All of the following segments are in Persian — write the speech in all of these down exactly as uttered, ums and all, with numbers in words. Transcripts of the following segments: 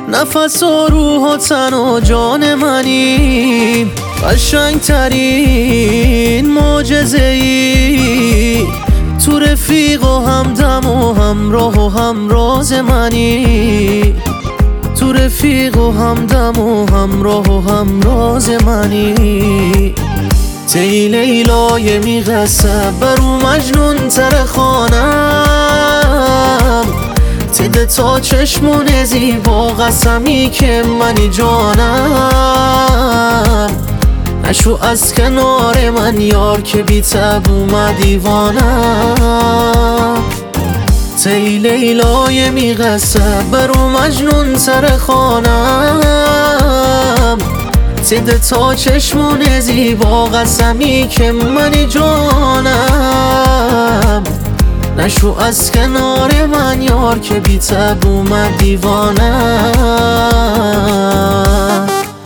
نفس و روح و تن و جان منی، قشنگ ترین معجزه ای، تو رفیق و همدم و همراه و همراز منی، تو رفیق و همدم و همراه و همراز منی. تی لیلای میغسه برو مجنون تر خانم، تیده تا چشمون زیبا قسمی که منی جانم، نشو از کنار من یار که بی تب اومد دیوانم. تی لیلای میغسه برو مجنون تر خانم، تیده تا چشمون زیبا قسمی که منی جانم، نشو از کنار من یار که بی تب اومد دیوانم.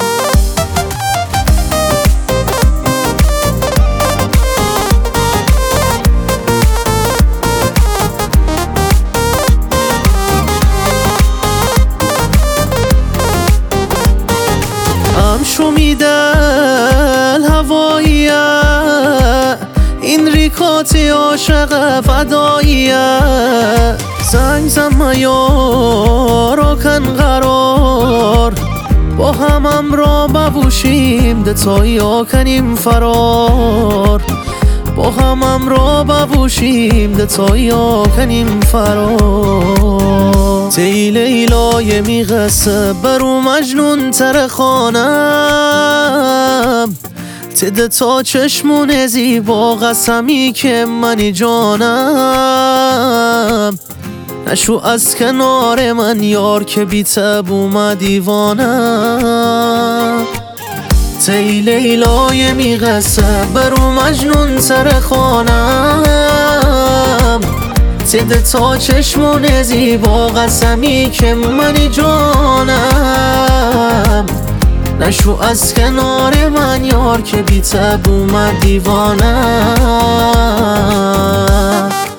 شو میدل هواییه این ریکاتی عاشق فداییه، زنگ زم یار و کن قرار با هم امرا ببوشیم دتایی ها کنیم فرار، با هم امرا ببوشیم دتایی ها کنیم فرار. تی لیلای میغسه برو مجنون تر خانم، تیده تا چشمون زیبا قسمی که منی جانم، نشو از کنار من یار که بی تب اومد دیوانم. تی لیلای میغسه برو مجنون تر خانم، تیده تا چشمون زیبا قسمی که منی جانم، نشو از کنار من یار که بی تب اومد دیوانم.